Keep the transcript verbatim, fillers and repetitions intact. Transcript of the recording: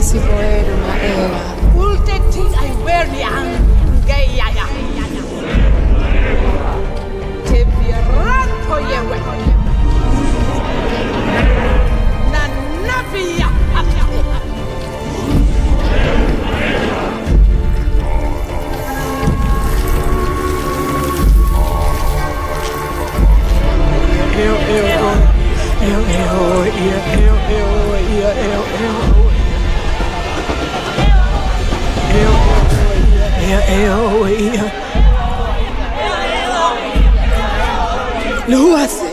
si poema era. Ultetit ai verni angeiaia. Te viranto ye